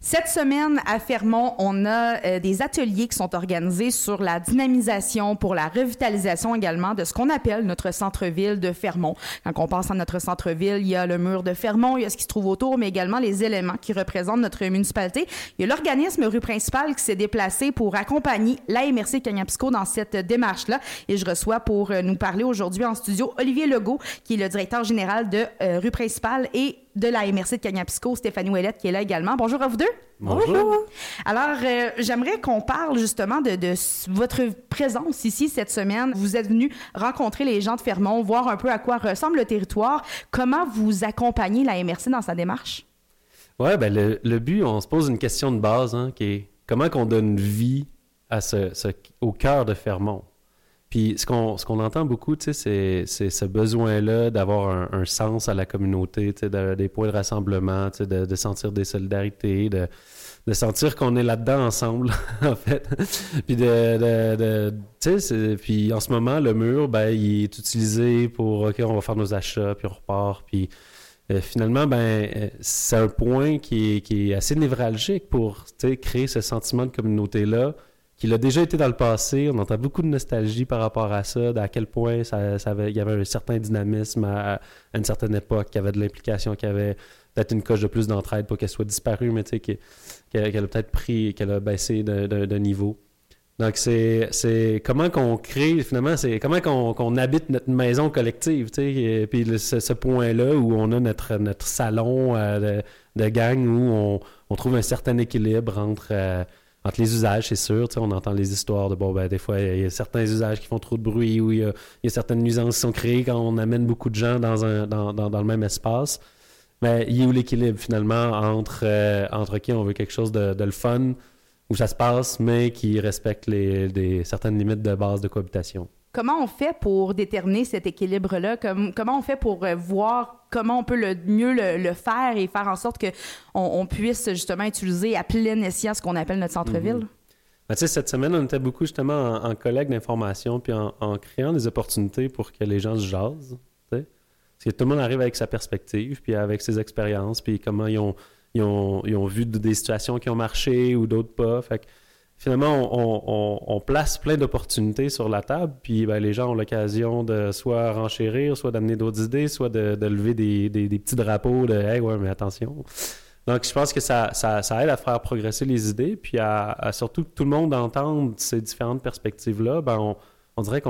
Cette semaine, à Fermont, on a des ateliers qui sont organisés sur la dynamisation, pour la revitalisation également de ce qu'on appelle notre centre-ville de Fermont. Quand on pense à notre centre-ville, il y a le mur de Fermont, il y a ce qui se trouve autour, mais également les éléments qui représentent notre municipalité. Il y a l'organisme Rue Principale qui s'est déplacé pour accompagner la MRC de Kagnapisco dans cette démarche-là. Et je reçois pour nous parler aujourd'hui en studio Olivier Legault, qui est le directeur général de Rue Principale, et de la MRC de Kagnapisco, Stéphanie Ouellette, qui est là également. Bonjour à vous deux. Bonjour. Alors, j'aimerais qu'on parle justement de votre présence ici cette semaine. Vous êtes venu rencontrer les gens de Fermont, voir un peu à quoi ressemble le territoire. Comment vous accompagnez la MRC dans sa démarche? Oui, ben le but, on se pose une question de base, qui est comment qu'on donne vie à au cœur de Fermont. Puis ce qu'on entend beaucoup, tu sais, c'est ce besoin-là d'avoir un sens à la communauté, tu sais, des points de rassemblement, tu sais, de sentir des solidarités, de sentir qu'on est là-dedans ensemble, en fait. Puis tu sais, puis en ce moment, le mur, ben, il est utilisé pour, OK, on va faire nos achats, puis on repart, puis finalement, ben, c'est un point qui est assez névralgique pour, tu sais, créer ce sentiment de communauté-là, qu'il a déjà été dans le passé. On entend beaucoup de nostalgie par rapport à ça, à quel point il y avait un certain dynamisme à une certaine époque, qu'il y avait de l'implication, qu'il y avait peut-être une coche de plus d'entraide pour qu'elle soit disparue, mais tu sais, qu'elle a peut-être qu'elle a baissé de niveau. Donc, c'est comment qu'on crée, finalement, c'est comment qu'on habite notre maison collective, tu sais, et puis ce point-là où on a notre salon de gang, où on trouve un certain équilibre entre les usages, c'est sûr. Tu sais, on entend les histoires de, bon, ben, des fois, il y a certains usages qui font trop de bruit, ou il y a certaines nuisances qui sont créées quand on amène beaucoup de gens dans le même espace. Mais il y a où l'équilibre, finalement, entre qui on veut quelque chose de le fun, où ça se passe, mais qui respecte certaines limites de base de cohabitation. Comment on fait pour déterminer cet équilibre-là? Comment on fait pour voir comment on peut mieux le faire et faire en sorte qu'on puisse justement utiliser à plein escient ce qu'on appelle notre centre-ville? Mm-hmm. Ben, tu sais, cette semaine, on était beaucoup justement en collecte d'informations puis en créant des opportunités pour que les gens se jasent. Parce que tout le monde arrive avec sa perspective puis avec ses expériences puis comment ils ont vu des situations qui ont marché ou d'autres pas. Fait que finalement, on place plein d'opportunités sur la table, puis ben, les gens ont l'occasion de soit renchérir, soit d'amener d'autres idées, soit de lever des petits drapeaux de « Hey, ouais, mais attention ». Donc, je pense que ça aide à faire progresser les idées, puis à surtout que tout le monde entende ces différentes perspectives-là. Ben, on dirait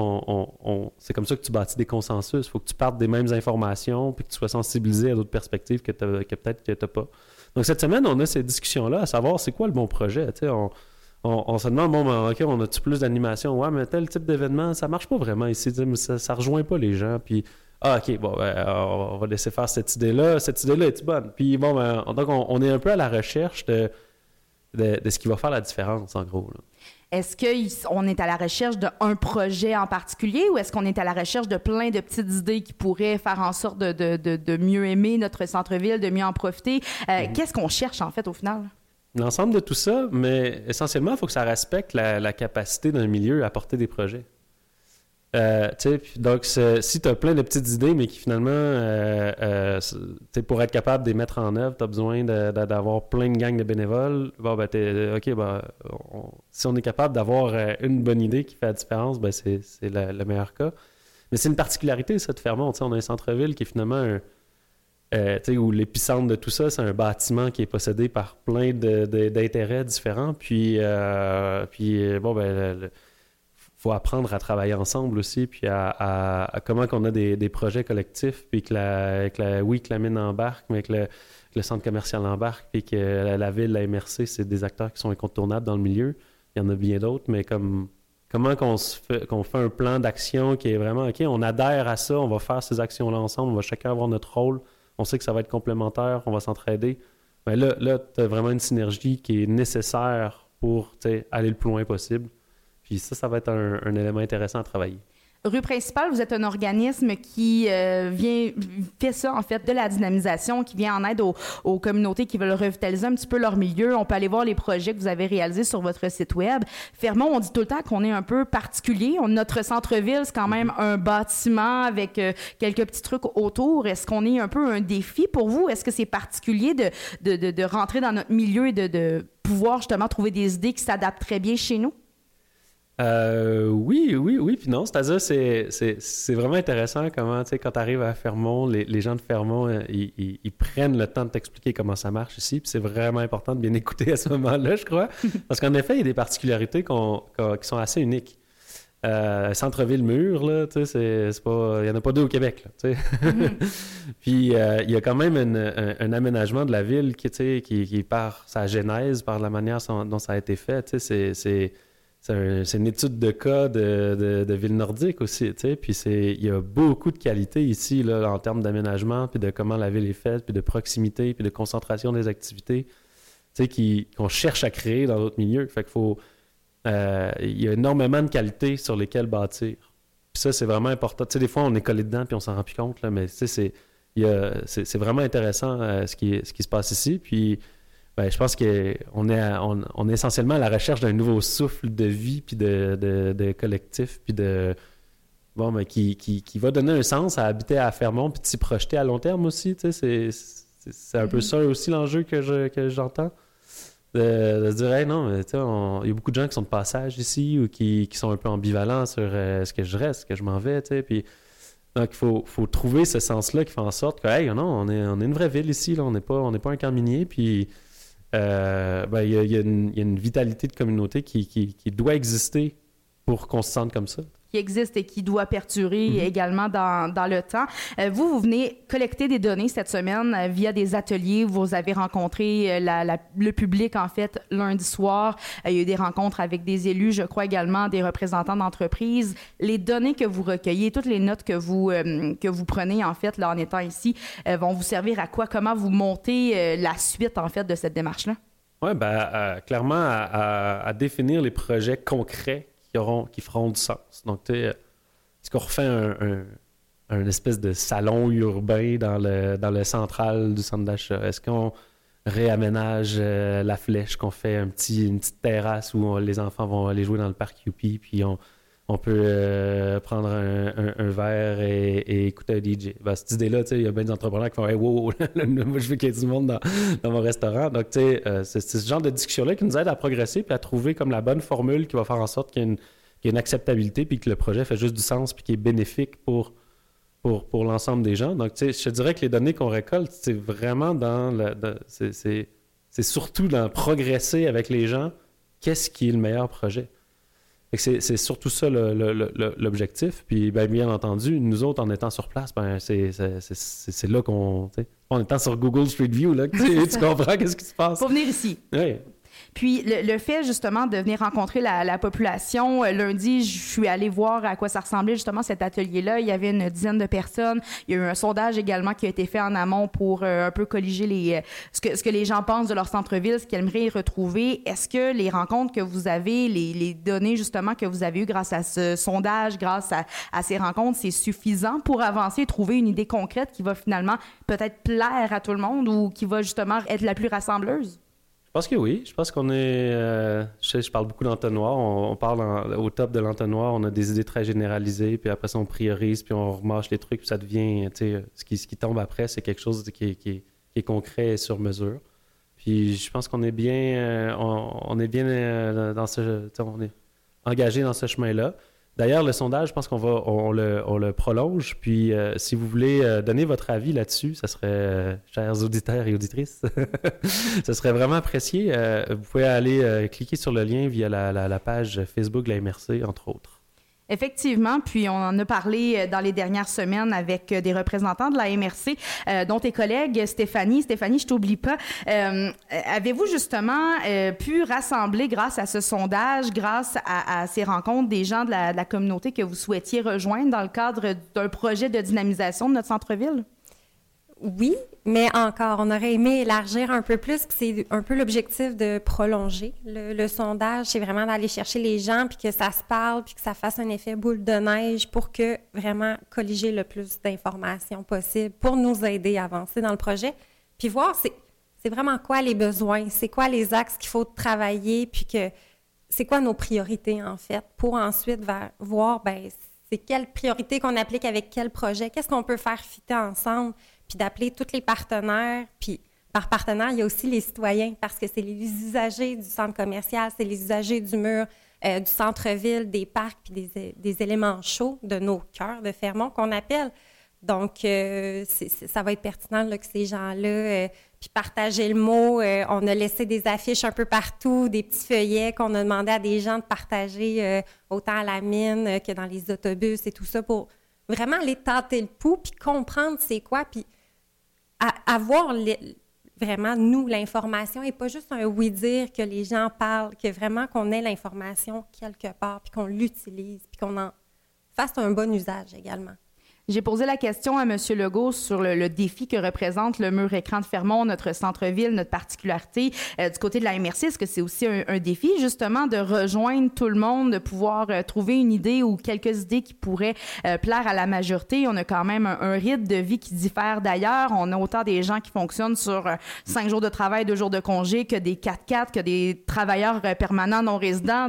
c'est comme ça que tu bâtis des consensus. Il faut que tu partes des mêmes informations, puis que tu sois sensibilisé à d'autres perspectives que peut-être que tu n'as pas. Donc, cette semaine, on a ces discussions-là à savoir c'est quoi le bon projet. Tu sais, on se demande, bon, ben, OK, on a-tu plus d'animation? Ouais, mais tel type d'événement, ça marche pas vraiment ici. Ça rejoint pas les gens. Puis, OK, bon, ben, on va laisser faire cette idée-là. Cette idée-là est bonne? Puis, bon, ben, donc, on est un peu à la recherche de ce qui va faire la différence, en gros, là. Est-ce qu'on est à la recherche d'un projet en particulier ou est-ce qu'on est à la recherche de plein de petites idées qui pourraient faire en sorte de mieux aimer notre centre-ville, de mieux en profiter? Qu'est-ce qu'on cherche, en fait, au final? L'ensemble de tout ça, mais essentiellement, il faut que ça respecte la capacité d'un milieu à porter des projets. Donc, si tu as plein de petites idées, mais qui finalement, pour être capable de les mettre en œuvre, tu as besoin d'avoir plein de gangs de bénévoles. Bon, ben, OK, ben, si on est capable d'avoir une bonne idée qui fait la différence, ben, c'est le meilleur cas. Mais c'est une particularité, ça, de Fermont. On a un centre-ville qui est finalement où l'épicentre de tout ça, c'est un bâtiment qui est possédé par plein d'intérêts différents. Puis bon, ben, faut apprendre à travailler ensemble aussi, puis à comment qu'on a des projets collectifs, puis que la mine embarque, mais que le centre commercial embarque, puis que la ville, la MRC, c'est des acteurs qui sont incontournables dans le milieu. Il y en a bien d'autres, mais comment qu'on fait un plan d'action qui est vraiment, OK, on adhère à ça, on va faire ces actions-là ensemble, on va chacun avoir notre rôle, on sait que ça va être complémentaire, on va s'entraider. Mais là tu as vraiment une synergie qui est nécessaire pour aller le plus loin possible. Puis ça va être un élément intéressant à travailler. Rue Principale, vous êtes un organisme qui fait ça, en fait, de la dynamisation, qui vient en aide aux communautés qui veulent revitaliser un petit peu leur milieu. On peut aller voir les projets que vous avez réalisés sur votre site web. Fermont, on dit tout le temps qu'on est un peu particulier. Notre centre-ville, c'est quand même un bâtiment avec quelques petits trucs autour. Est-ce qu'on est un peu un défi pour vous? Est-ce que c'est particulier de rentrer dans notre milieu et de pouvoir justement trouver des idées qui s'adaptent très bien chez nous? Oui, puis non, c'est-à-dire c'est vraiment intéressant comment, tu sais, quand tu arrives à Fermont, les gens de Fermont, ils prennent le temps de t'expliquer comment ça marche ici, puis c'est vraiment important de bien écouter à ce moment-là, je crois, parce qu'en effet, il y a des particularités qui sont assez uniques. Centre-ville mur, là, tu sais, c'est pas, il y en a pas deux au Québec, là, tu sais. Puis il y a quand même un aménagement de la ville qui part sa genèse, par la manière dont ça a été fait, tu sais, c'est une étude de cas de ville nordique aussi, tu sais, puis il y a beaucoup de qualités ici, là, en termes d'aménagement, puis de comment la ville est faite, puis de proximité, puis de concentration des activités, tu sais, qu'on cherche à créer dans d'autres milieux. Fait qu'il faut... il y a énormément de qualités sur lesquelles bâtir. Puis ça, c'est vraiment important. Tu sais, des fois, on est collé dedans, puis on s'en rend plus compte, là, mais tu sais, c'est vraiment intéressant ce qui se passe ici, puis... Ben, je pense qu'on est essentiellement à la recherche d'un nouveau souffle de vie puis de collectif puis qui va donner un sens à habiter à Fermont puis de s'y projeter à long terme aussi. Tu sais, c'est un peu ça aussi l'enjeu que j'entends. De se dire, hey, non, mais tu sais, il y a beaucoup de gens qui sont de passage ici ou qui sont un peu ambivalents sur est-ce que je reste, est-ce que je m'en vais, tu sais, puis donc il faut trouver ce sens-là qui fait en sorte que, hey, non, on est une vraie ville ici, là, on n'est pas un camp minier, puis il y a une vitalité de communauté qui doit exister pour qu'on se sente comme ça. Qui existe et qui doit perdurer également dans le temps. Vous venez collecter des données cette semaine via des ateliers. Vous avez rencontré le public, en fait, lundi soir. Il y a eu des rencontres avec des élus, je crois également des représentants d'entreprises. Les données que vous recueillez, toutes les notes que vous prenez, en fait, là, en étant ici, vont vous servir à quoi? Comment vous montez la suite, en fait, de cette démarche-là? Oui, clairement, à définir les projets concrets qui feront du sens. Donc, tu sais, est-ce qu'on refait un espèce de salon urbain dans le central du centre d'achat? Est-ce qu'on réaménage la flèche, qu'on fait une petite terrasse où les enfants vont aller jouer dans le parc Youpi, puis on peut prendre un verre et écouter un DJ. Ben, cette idée-là, tu sais, il y a bien des entrepreneurs qui font « Hey, wow, moi, je veux qu'il y ait du monde dans mon restaurant. » Donc, tu sais, c'est ce genre de discussion-là qui nous aide à progresser puis à trouver comme la bonne formule qui va faire en sorte qu'il y ait une acceptabilité puis que le projet fait juste du sens puis qu'il est bénéfique pour l'ensemble des gens. Donc, tu sais, je te dirais que les données qu'on récolte, c'est vraiment c'est surtout dans progresser avec les gens, qu'est-ce qui est le meilleur projet. C'est surtout ça l'objectif. Puis, bien entendu, nous autres, en étant sur place, c'est là qu'on... En étant sur Google Street View, là, tu comprends qu'est-ce qui se passe. Faut venir ici. Oui. Puis le fait justement de venir rencontrer la population, lundi, je suis allée voir à quoi ça ressemblait justement cet atelier-là. Il y avait une dizaine de personnes. Il y a eu un sondage également qui a été fait en amont pour un peu colliger ce que les gens pensent de leur centre-ville, ce qu'ils aimeraient y retrouver. Est-ce que les rencontres que vous avez, les données justement que vous avez eues grâce à ce sondage, grâce à ces rencontres, c'est suffisant pour avancer et trouver une idée concrète qui va finalement peut-être plaire à tout le monde ou qui va justement être la plus rassembleuse? Je pense que oui. Je pense qu'on est... je parle beaucoup d'entonnoir. On parle au top de l'entonnoir. On a des idées très généralisées. Puis après ça, on priorise. Puis on remâche les trucs. Puis ça devient... Tu sais, ce qui tombe après, c'est quelque chose qui est concret et sur mesure. Puis je pense qu'on est bien... on est bien dans ce... On est engagé dans ce chemin-là. D'ailleurs, le sondage, je pense on le prolonge. Puis, si vous voulez donner votre avis là-dessus, ça serait, chers auditeurs et auditrices, ça serait vraiment apprécié. Vous pouvez aller cliquer sur le lien via la page Facebook de la MRC, entre autres. Effectivement, puis on en a parlé dans les dernières semaines avec des représentants de la MRC, dont tes collègues, Stéphanie, je t'oublie pas. Avez-vous justement pu rassembler grâce à ce sondage, grâce à ces rencontres, des gens de la communauté que vous souhaitiez rejoindre dans le cadre d'un projet de dynamisation de notre centre-ville? Oui, mais encore, on aurait aimé élargir un peu plus, puis c'est un peu l'objectif de prolonger le sondage, c'est vraiment d'aller chercher les gens, puis que ça se parle, puis que ça fasse un effet boule de neige pour que vraiment colliger le plus d'informations possible pour nous aider à avancer dans le projet, puis voir c'est vraiment quoi les besoins, c'est quoi les axes qu'il faut travailler, puis que c'est quoi nos priorités en fait, pour ensuite voir, c'est quelle priorité qu'on applique avec quel projet, qu'est-ce qu'on peut faire fitter ensemble, puis d'appeler tous les partenaires. Puis par partenaire, il y a aussi les citoyens, parce que c'est les usagers du centre commercial, c'est les usagers du mur, du centre-ville, des parcs, puis des éléments chauds de nos cœurs de Fermont qu'on appelle. Donc, ça va être pertinent là, que ces gens-là, puis partager le mot. On a laissé des affiches un peu partout, des petits feuillets qu'on a demandé à des gens de partager autant à la mine que dans les autobus et tout ça pour vraiment aller tâter le pouls, puis comprendre c'est quoi, puis avoir vraiment, nous, l'information et pas juste un oui-dire que les gens parlent, que vraiment qu'on ait l'information quelque part, puis qu'on l'utilise, puis qu'on en fasse un bon usage également. J'ai posé la question à M. Legault sur le défi que représente le mur écran de Fermont, notre centre-ville, notre particularité. Du côté de la MRC, est-ce que c'est aussi un défi, justement, de rejoindre tout le monde, de pouvoir trouver une idée ou quelques idées qui pourraient plaire à la majorité? On a quand même un rythme de vie qui diffère d'ailleurs. On a autant des gens qui fonctionnent sur 5 jours de travail, 2 jours de congé, que des 4x4, que des travailleurs permanents non résidents,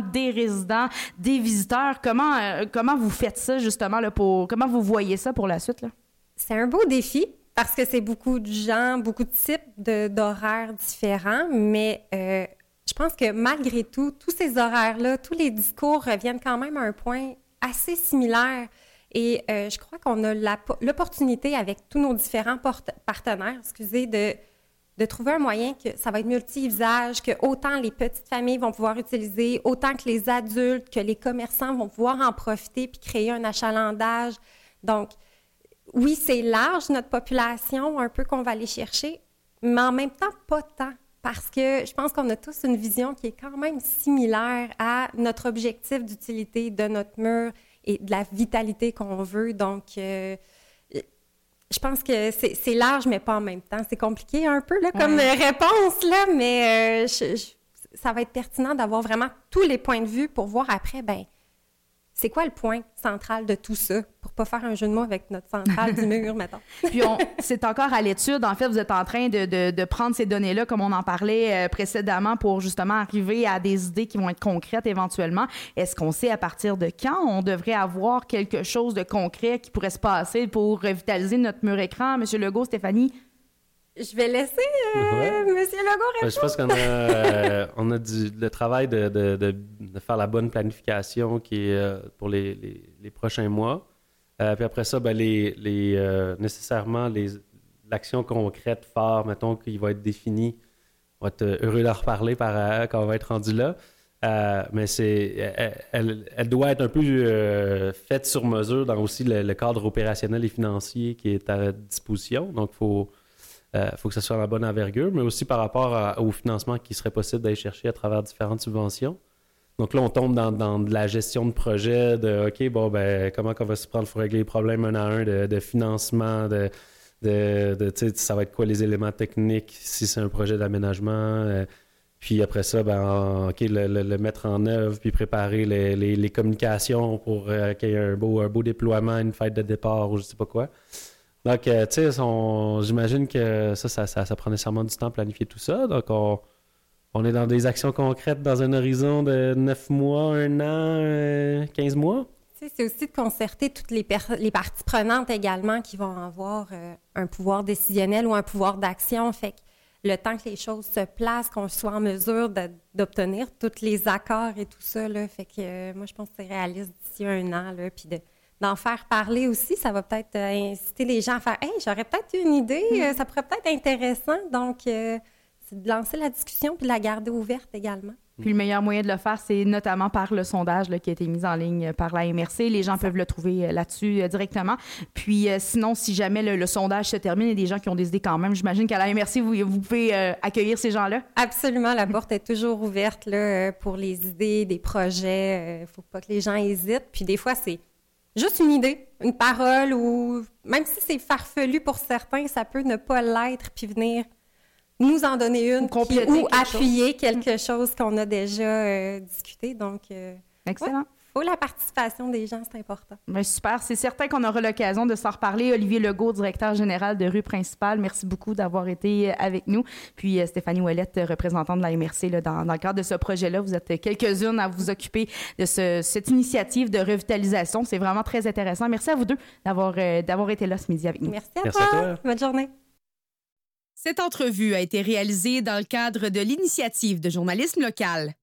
des visiteurs. Comment vous faites ça, justement, là, comment vous voyez ça pour la suite, là? C'est un beau défi parce que c'est beaucoup de gens, beaucoup de types d'horaires différents, mais je pense que malgré tout, tous ces horaires-là, tous les discours reviennent quand même à un point assez similaire. Et je crois qu'on a l'opportunité avec tous nos différents partenaires, de trouver un moyen que ça va être multi-usage, que autant les petites familles vont pouvoir utiliser, autant que les adultes, que les commerçants vont pouvoir en profiter puis créer un achalandage. Donc, oui, c'est large, notre population, un peu qu'on va aller chercher, mais en même temps, pas tant, parce que je pense qu'on a tous une vision qui est quand même similaire à notre objectif d'utilité de notre mur et de la vitalité qu'on veut. Donc, je pense que c'est large, mais pas en même temps. C'est compliqué un peu là, comme réponse, là, mais ça va être pertinent d'avoir vraiment tous les points de vue pour voir après, c'est quoi le point central de tout ça, pour pas faire un jeu de mots avec notre centrale du mur, mettons. Puis c'est encore à l'étude. En fait, vous êtes en train de prendre ces données-là, comme on en parlait précédemment, pour justement arriver à des idées qui vont être concrètes éventuellement. Est-ce qu'on sait à partir de quand on devrait avoir quelque chose de concret qui pourrait se passer pour revitaliser notre mur écran? Monsieur Legault, Stéphanie? Je vais laisser Monsieur Legault répondre. Je pense qu'on a le travail de faire la bonne planification qui est pour les prochains mois. Puis après ça, nécessairement, l'action concrète, phare, mettons, qui va être définie. On va être heureux d'en reparler quand on va être rendu là. Mais elle doit être un peu faite sur mesure dans aussi le cadre opérationnel et financier qui est à disposition. Donc, il faut que ça soit la bonne envergure, mais aussi par rapport au financement qui serait possible d'aller chercher à travers différentes subventions. Donc là, on tombe dans de la gestion de projet, de OK, comment on va se prendre, il faut régler les problèmes un à un de financement, ça va être quoi les éléments techniques si c'est un projet d'aménagement. Puis après ça, le mettre en œuvre, puis préparer les communications pour qu'il y ait un beau déploiement, une fête de départ ou je sais pas quoi. Donc, j'imagine que ça prend nécessairement du temps à planifier tout ça. Donc, on est dans des actions concrètes dans un horizon de 9 mois, 1 an, 15 mois. C'est aussi de concerter toutes les parties prenantes également qui vont avoir un pouvoir décisionnel ou un pouvoir d'action. Fait que le temps que les choses se placent, qu'on soit en mesure d'obtenir tous les accords et tout ça, là, fait que moi, je pense que c'est réaliste d'ici 1 an, là, puis d'en faire parler aussi, ça va peut-être inciter les gens à faire « Hey, j'aurais peut-être une idée, ça pourrait peut-être être intéressant. » Donc, c'est de lancer la discussion puis de la garder ouverte également. Puis le meilleur moyen de le faire, c'est notamment par le sondage là, qui a été mis en ligne par la MRC. Les gens peuvent le trouver là-dessus directement. Puis sinon, si jamais le sondage se termine, il y a des gens qui ont des idées quand même. J'imagine qu'à la MRC, vous pouvez accueillir ces gens-là? Absolument. La porte est toujours ouverte là, pour les idées, des projets. Il ne faut pas que les gens hésitent. Puis des fois, c'est juste une idée, une parole, ou même si c'est farfelu pour certains, ça peut ne pas l'être, puis venir nous en donner une, ou appuyer quelque chose qu'on a déjà discuté. Donc, excellent. Ouais. Faut la participation des gens, c'est important. Bien, super. C'est certain qu'on aura l'occasion de s'en reparler. Olivier Legault, directeur général de Rue Principale, merci beaucoup d'avoir été avec nous. Puis Stéphanie Ouellette, représentante de la MRC, là, dans le cadre de ce projet-là. Vous êtes quelques-unes à vous occuper de cette initiative de revitalisation. C'est vraiment très intéressant. Merci à vous deux d'avoir été là ce midi avec nous. Merci à toi. Bonne journée. Cette entrevue a été réalisée dans le cadre de l'initiative de journalisme local.